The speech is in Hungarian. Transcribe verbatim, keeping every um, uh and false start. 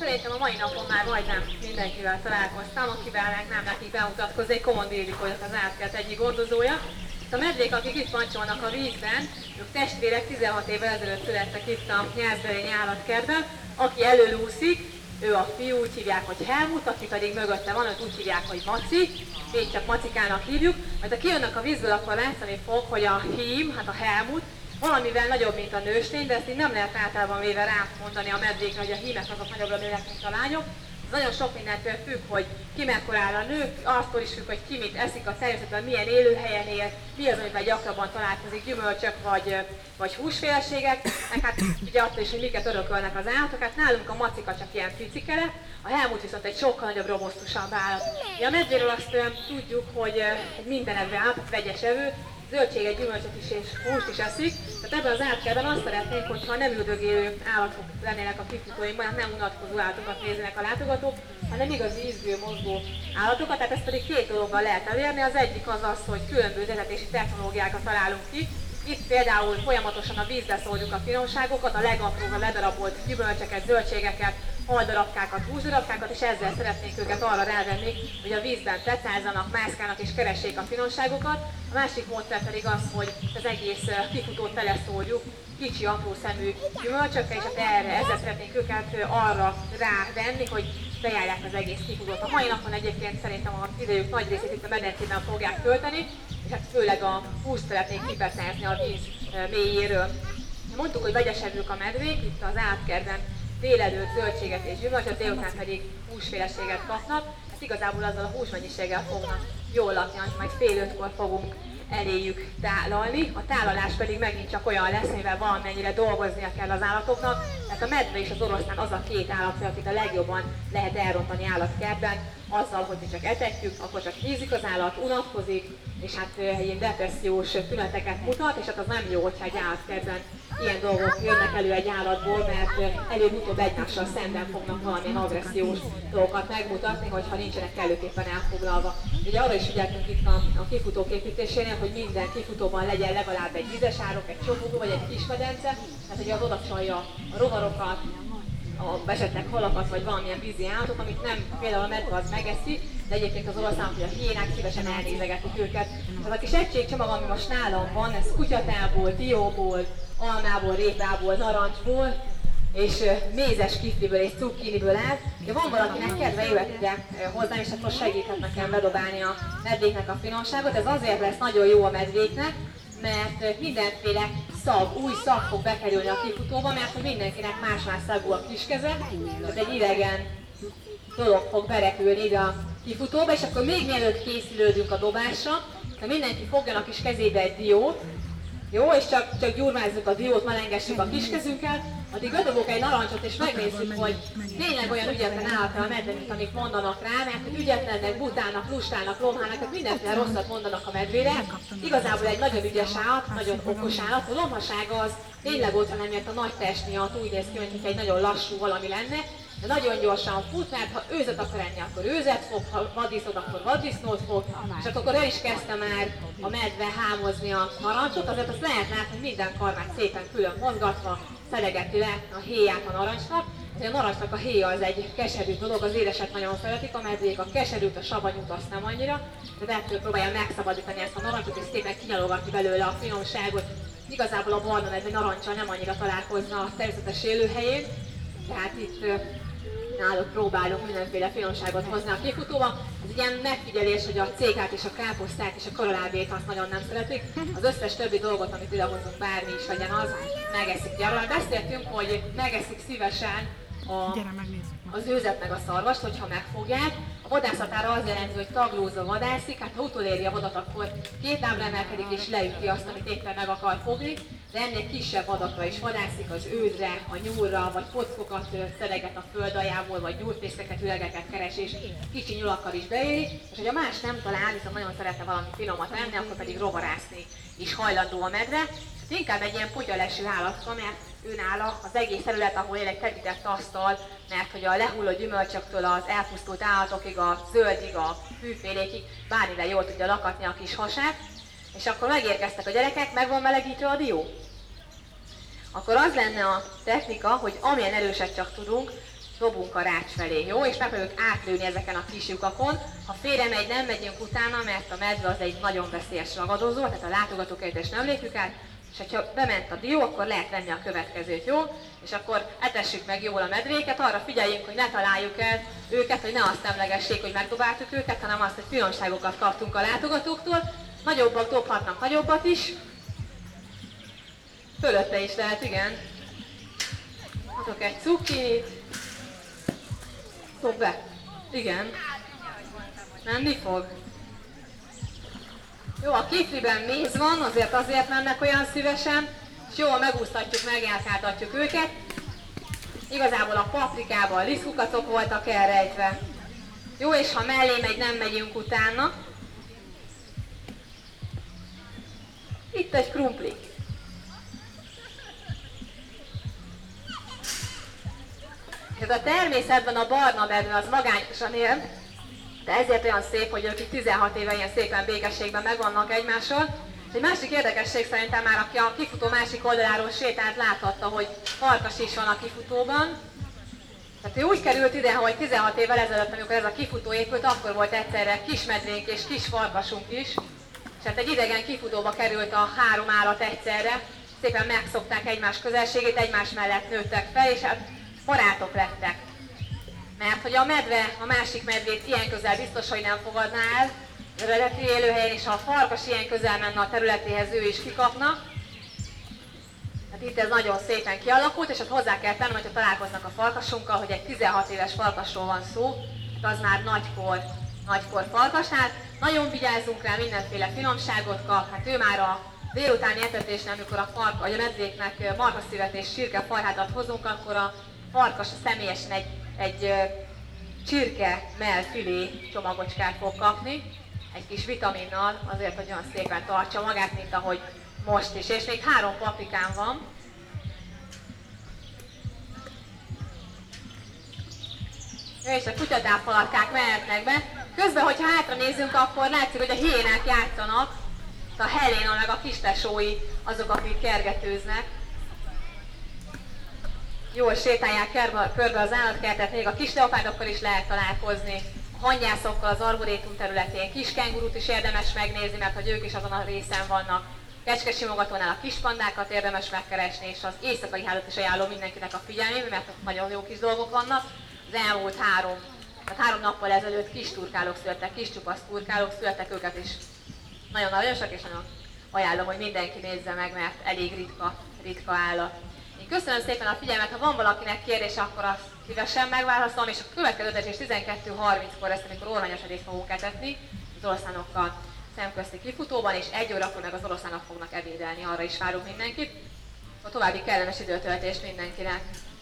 Szerintem a mai napon már majdnem mindenkivel találkoztam, akivel nem nekik bemutatkozni. Komond Illik vagyok, az Átkert egyik gondozója. A medvék, akik itt pancsolnak a vízben, ők testvérek, tizenhat évvel ezelőtt születtek itt a Nyászberény állatkertben. Aki előlúszik, ő a fiú, úgy hívják, hogy Helmut, aki pedig mögötte van, őt úgy hívják, hogy Maci. Így csak Macikának hívjuk. Majd ha kijönnek a vízből, akkor látszani fog, hogy a hím, hát a Helmut, valamivel nagyobb, mint a nőstény, de ezt így nem lehet általában véve rámondani a medvékre, hogy a hímek azok nagyobbra nőnek, mint a lányok. Ez nagyon sok mindentől függ, hogy ki mekkorára nő, attól is függ, hogy ki mit eszik a természetben, milyen élőhelyen él, mi az, amivel gyakrabban találkozik, gyümölcsök vagy, vagy húsféleségek, meg hát ugye attól is, hogy miket örökölnek az állatok. Hát nálunk a Macika csak ilyen picikele, a Helmut viszont egy sokkal nagyobb, robusztusabb állat. A medvéről azt tudjuk, hogy minden evő állat, vegyes evő, zöldséget, gyümölcsöt is és húst is eszik. Tehát ebben az állatkertben azt szeretnénk, hogyha nem üldögélő állatok lennének a kifutóinkban, hát nem unatkozó állatokat néznek a látogatók, hanem igazi izgő, mozgó állatokat. Tehát ezt pedig két dologgal lehet elérni. Az egyik az az, hogy különböző etetési technológiákat találunk ki. Itt például folyamatosan a vízbe szórjuk a finomságokat, a legapróbb, ledarabolt gyümölcseket, zöldségeket, haldarabkákat, húsdarabkákat, és ezzel szeretnénk őket arra rávenni, hogy a vízben plecázzanak, mászkálnak és keressék a finomságokat. A másik módszer pedig az, hogy az egész kifutót teleszórjuk kicsi, apró szemű gyümölcsökkel, és hát erre, ezzel szeretnénk őket arra rávenni, hogy bejárják az egész kifutót. A mai napon egyébként szerintem az idejük nagy részét itt a medencében fogják tölteni, és hát főleg a húst szeretnék kipecázni a víz mélyéről. Mondtuk, hogy vegyesevők a medvék, itt az állatkertben délelőtt zöldséget és gyümölcsöt, délután pedig húsféleséget kapnak. Hát igazából azzal a húsmennyiséggel fognak jól lakni, hogy majd fél ötkor fogunk eléjük tálalni. A tálalás pedig megint csak olyan lesz, mivel valamennyire dolgoznia kell az állatoknak. Tehát a medve és az oroszlán az a két állatfaj, akit a legjobban lehet elrontani állatkertben, azzal, hogy mi csak etetjük, akkor csak hízik az állat, unatkozik, és hát ilyen depressziós tüneteket mutat, és hát az nem jó, hogyha egy állatkertben ilyen dolgok jönnek elő egy állatból, mert előbb-utóbb egymással szemben fognak valamilyen agressziós dolgokat megmutatni, hogyha nincsenek kellőképpen elfoglalva. Ugye arra is figyeltünk itt a, a kifutók építésénél, hogy minden kifutóban legyen legalább egy vizes árok, egy csobogó vagy egy kismedence, tehát hogy az oda csalja a rovarokat, a esetleg halakat vagy valamilyen vízi állatot, amit nem például a medve az megeszi, de egyébként az oroszlánok, hogy a hiénák szívesen elnézegetik őket. Tehát a kis egységcsomag, ami most nálam van, ez kutyatából, dióból, almából, répából, narancsból, és mézes kifliből és cukkiniből áll. De van valakinek kedve, jöhet ide hozzám, és akkor segíthet nekem bedobálni a medvéknek a finomságot. Ez azért lesz nagyon jó a medvéknek, mert mindenféle szag, új szag fog bekerülni a kifutóba, mert hogy mindenkinek más-más szagú a kiskeze, tehát egy idegen dolog fog berepülni ide a kifutóba, és akkor még mielőtt készülődünk a dobásra, ha mindenki fogjon a kis kezébe egy diót, jó, és csak, csak gyurmázzuk a diót, melengessük a kiskezünkkel, addig bedobok egy narancsot, és megnézzük, hogy tényleg olyan ügyetlen állat a medve, mint amit mondanak rá, mert hogy ügyetlennek, butának, lustának, lomhának, tehát mindenféle rosszat mondanak a medvére. Igazából egy nagyon ügyes állat, nagyon okos állat. A lomhasága az tényleg ott van, emiatt a nagy test miatt úgy néz ki, mint egy nagyon lassú valami lenne, de nagyon gyorsan fut, mert ha őzet akar enni, akkor őzet fog, ha vaddisznót, akkor vaddisznót fog, és akkor el is kezdte már a medve hámozni a narancsot, azért azt lehet látni, hogy minden karmát szépen külön mozgatva szelegeti le a héját a narancsnak. A narancsnak a héja az egy keserű dolog, az édeset nagyon szeretik a medvék, a keserűt, a savanyút azt nem annyira, de ettől próbálja megszabadítani ezt a narancsot, és szépen kinyalogatni belőle a finomságot. Igazából a barna medve narancsal nem annyira találkozna a természetes élőhelyén, tehát itt náluk próbálunk mindenféle finomságot hozni a kifutóba. Ez egy ilyen megfigyelés, hogy a cékát és a káposztát és a karalábét azt nagyon nem szeretik. Az összes többi dolgot, amit idehozunk, bármi is legyen az, megeszik. Ugye arról beszéltünk, hogy megeszik szívesen a, az őzet meg a szarvast, hogyha megfogják. A vadászatára az jelenti, hogy taglózva vadászik, hát ha utoléri a vadat, akkor két lábra emelkedik és leüti azt, amit éppen meg akar fogni, de ennél kisebb vadakra is vadászik, az őzre, a nyúlra, vagy kockokat szedeget a föld aljából, vagy nyúlfészeket, ülegeket keres, és kicsi nyulakkal is beéri, és hogyha más nem talál, viszont nagyon szeretne valami finomat enni, akkor pedig rovarászni is hajlandó a medve. Hát inkább egy ilyen potyaleső állatka, mert őnála az egész terület, ahol él, egy terített asztal, mert hogy a lehulló gyümölcsöktől az elpusztult állatokig, a zöldig, a fűfélékig bármivel jól tudja lakatni a kis hasát. És akkor megérkeztek a gyerekek, meg van melegítve a dió. Akkor az lenne a technika, hogy amilyen erőset csak tudunk, dobunk a rács felé, jó? És megpróbáljuk átlőni ezeken a kis lyukakon. Ha félre megy, nem megyünk utána, mert a medve az egy nagyon veszélyes ragadozó, tehát a látogatókerülést nem lépjük át, és ha bement a dió, akkor lehet venni a következőt, jó? És akkor etessük meg jól a medvéket, arra figyeljünk, hogy ne találjuk el őket, hogy ne azt emlegessék, hogy megdobáltuk őket, hanem azt, hogy finomságokat kaptunk a látogatóktól. Nagyobbak dobhatnak nagyobbat is. Fölötte is lehet, igen. Adok egy cukkinit. Dob be. Igen. Menni fog. Jó, a kifliben méz van, azért azért mennek olyan szívesen, és jól megúsztatjuk, megjárkáltatjuk őket. Igazából a paprikában a liszkukatok voltak elrejtve. Jó, és ha mellé megy, nem megyünk utána. Itt egy krumpli. Ez a természetben a barna medve az magányosan él, de ezért olyan szép, hogy ők itt tizenhat éve ilyen szépen békességben megvannak egymással. Egy másik érdekesség szerintem már, aki a kifutó másik oldaláról sétált, láthatta, hogy farkas is van a kifutóban. Tehát ő úgy került ide, hogy tizenhat évvel ezelőtt, amikor ez a kifutó épült, akkor volt egyszerre kis medvénk és kis farkasunk is. És hát egy idegen kifutóba került a három állat egyszerre, szépen megszokták egymás közelségét, egymás mellett nőttek fel, és hát barátok lettek. Mert hogy a medve a másik medvét ilyen közel biztos, hogy nem fogadná el az eredeti élőhelyen, és ha a farkas ilyen közel menne a területéhez, ő is kikapna. Hát itt ez nagyon szépen kialakult, és ott hozzá kell tennem, hogyha találkoznak a farkasunkkal, hogy egy tizenhat éves farkasról van szó, az már nagykor, nagykor farkas, hát nagyon vigyázzunk rá, mindenféle finomságot kap, hát ő már a délutáni etetésnél, amikor a, fark, a medvéknek marhaszívet és csirkefajhátat hozunk, akkor a farkas személyesen egy, egy csirke mellfilé csomagocskát fog kapni, egy kis vitaminnal, azért, hogy olyan szépen tartsa magát, mint ahogy most is. És még három paprikám van. És a kutyatápalatkák mehetnek be. Közben, hogyha hátra nézünk, akkor látszik, hogy a hiénák játszanak. A Helena meg a kistesói azok, akik kergetőznek. Jól sétálják körbe az állatkertet, még a kis leopárdokkal is lehet találkozni. A hangyászokkal az arborétum területén, kis kengurút is érdemes megnézni, mert hogy ők is azon a részen vannak. Kecskesimogatónál a kispandákat érdemes megkeresni, és az éjszakai hálót is ajánlom mindenkinek a figyelmébe, mert ott nagyon jó kis dolgok vannak. Az elmúlt három, tehát három nappal ezelőtt kis turkálók születtek, kis csupasz turkálók születtek, őket is nagyon aranyosak, és nagyon ajánlom, hogy mindenki nézze meg, mert elég ritka, ritka állat. Én köszönöm szépen a figyelmet, ha van valakinek kérdése, akkor azt szívesen megválaszolom, és a következő etetés tizenkettő harminckor lesz, amikor orványosedét fogunk etetni az oroszlánokkal szemközti kifutóban, és egy órakor meg az oroszlánok fognak ebédelni, arra is várunk mindenkit. A további kellemes időtöltést mindenkinek!